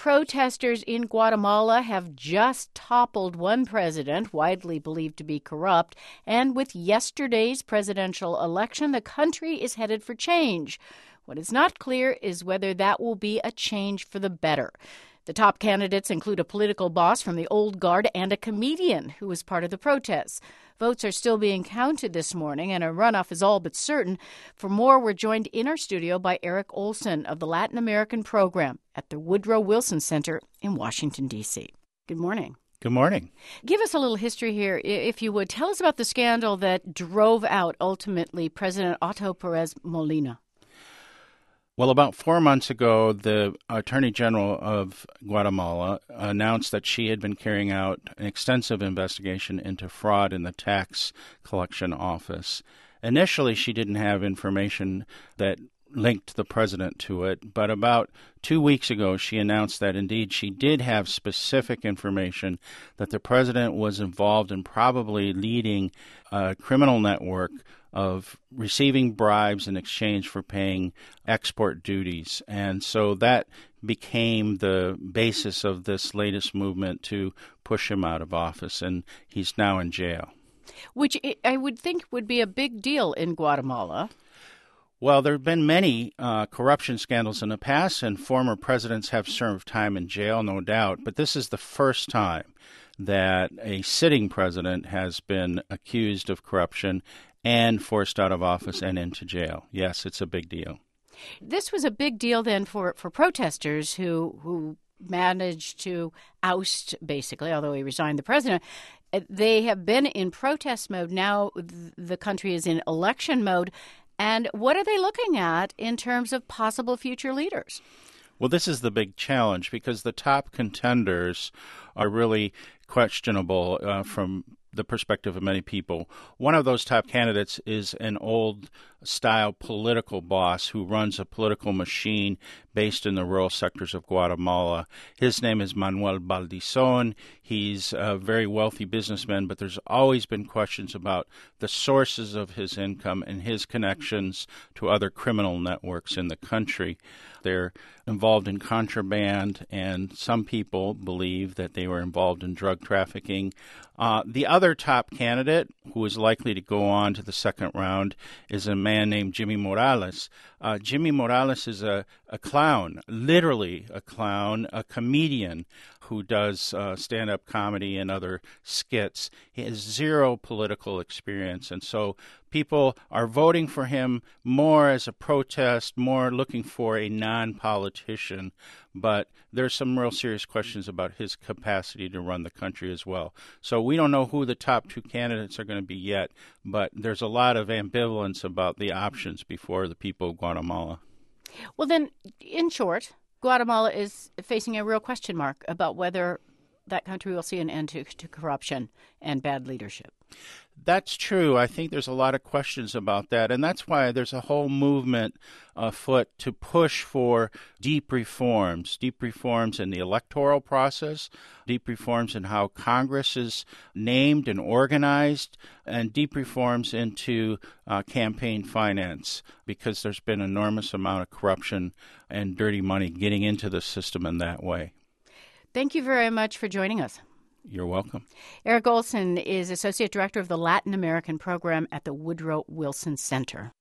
protesters in Guatemala have just toppled one president, widely believed to be corrupt, and with yesterday's presidential election, the country is headed for change. What is not clear is whether that will be a change for the better. The top candidates include a political boss from the old guard and a comedian who was part of the protests. Votes are still being counted this morning, and a runoff is all but certain. For more, we're joined in our studio by Eric Olson of the Latin American Program at the Woodrow Wilson Center in Washington, D.C. Good morning. Good morning. Give us a little history here, if you would. Tell us about the scandal that drove out, ultimately, President Otto Perez Molina. Well, about 4 months ago, the Attorney General of Guatemala announced that she had been carrying out an extensive investigation into fraud in the tax collection office. Initially, she didn't have information that linked the president to it, but about 2 weeks ago, she announced that indeed she did have specific information that the president was involved in probably leading a criminal network of receiving bribes in exchange for paying export duties. And so that became the basis of this latest movement to push him out of office, and he's now in jail. Which I would think would be a big deal in Guatemala. Well, there have been many corruption scandals in the past, and former presidents have served time in jail, no doubt. But this is the first time that a sitting president has been accused of corruption and forced out of office and into jail. Yes, it's a big deal. This was a big deal then for protesters who managed to oust, basically, although he resigned, the president. They have been in protest mode. Now the country is in election mode. And what are they looking at in terms of possible future leaders? Well, this is the big challenge because the top contenders are really questionable from the perspective of many people. One of those top candidates is an old-style political boss who runs a political machine based in the rural sectors of Guatemala. His name is Manuel Valdizón. He's a very wealthy businessman, but there's always been questions about the sources of his income and his connections to other criminal networks in the country. They're involved in contraband, and some people believe that they were involved in drug trafficking. The other top candidate, who is likely to go on to the second round, is a man named Jimmy Morales. Jimmy Morales is a clown, literally a clown, a comedian who does stand-up comedy and other skits. He has zero political experience, and so people are voting for him more as a protest, more looking for a non-politician, but there's some real serious questions about his capacity to run the country as well. So we don't know who the top two candidates are going to be yet, but there's a lot of ambivalence about the options before the people of Guatemala. Well, then, in short, Guatemala is facing a real question mark about whether that country will see an end to corruption and bad leadership. That's true. I think there's a lot of questions about that, and that's why there's a whole movement afoot to push for deep reforms in the electoral process, deep reforms in how Congress is named and organized, and deep reforms into campaign finance, because there's been an enormous amount of corruption and dirty money getting into the system in that way. Thank you very much for joining us. You're welcome. Eric Olson is Associate Director of the Latin American Program at the Woodrow Wilson Center.